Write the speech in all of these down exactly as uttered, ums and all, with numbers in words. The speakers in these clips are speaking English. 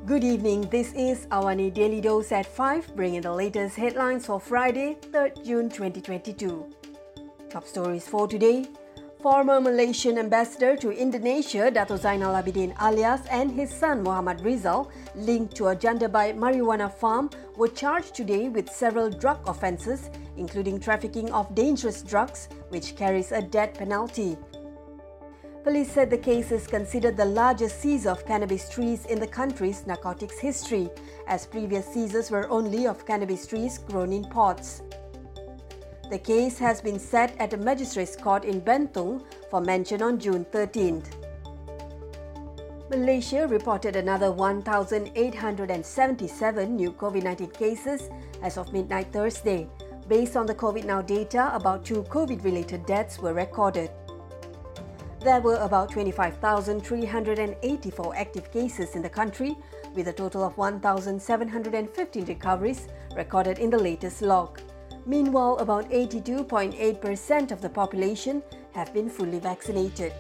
Good evening, this is Awani Daily Dose at five, bringing the latest headlines for Friday, third June twenty twenty-two. Top stories for today. Former Malaysian ambassador to Indonesia, Dato Zainal Abidin Alias, and his son Muhammad Rizal, linked to a Jandabai marijuana farm, were charged today with several drug offences, including trafficking of dangerous drugs, which carries a death penalty. Police said the case is considered the largest seize of cannabis trees in the country's narcotics history, as previous seizures were only of cannabis trees grown in pots. The case has been set at a magistrate's court in Bentong for mention on June thirteenth. Malaysia reported another one thousand eight hundred seventy-seven new COVID nineteen cases as of midnight Thursday. Based on the COVID Now data, about two COVID-related deaths were recorded. There were about twenty-five thousand three hundred eighty-four active cases in the country, with a total of one thousand seven hundred fifteen recoveries recorded in the latest log. Meanwhile, about eighty-two point eight percent of the population have been fully vaccinated.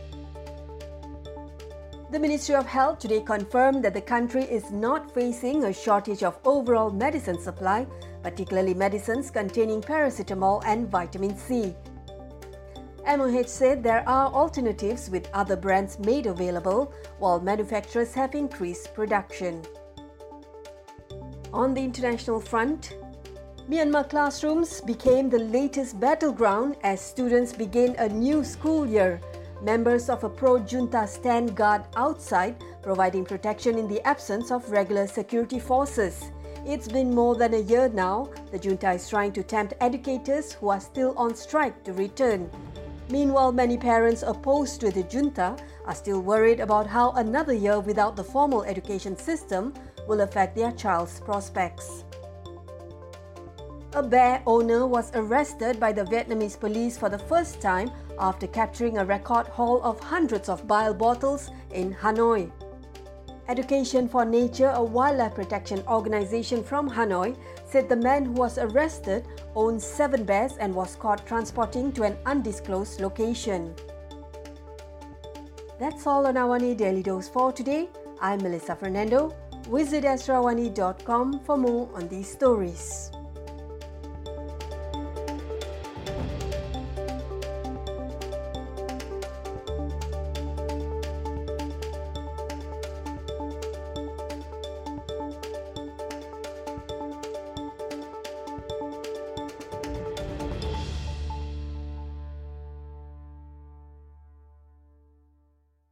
The Ministry of Health today confirmed that the country is not facing a shortage of overall medicine supply, particularly medicines containing paracetamol and vitamin C. M O H said there are alternatives with other brands made available, while manufacturers have increased production. On the international front, Myanmar classrooms became the latest battleground as students begin a new school year. Members of a pro-junta stand guard outside, providing protection in the absence of regular security forces. It's been more than a year now. The junta is trying to tempt educators who are still on strike to return. Meanwhile, many parents opposed to the junta are still worried about how another year without the formal education system will affect their child's prospects. A bear owner was arrested by the Vietnamese police for the first time after capturing a record haul of hundreds of bile bottles in Hanoi. Education for Nature, a wildlife protection organization from Hanoi, said the man who was arrested owned seven bears and was caught transporting to an undisclosed location. That's all on Awani Daily Dose for today. I'm Melissa Fernando. Visit astro awani dot com for more on these stories.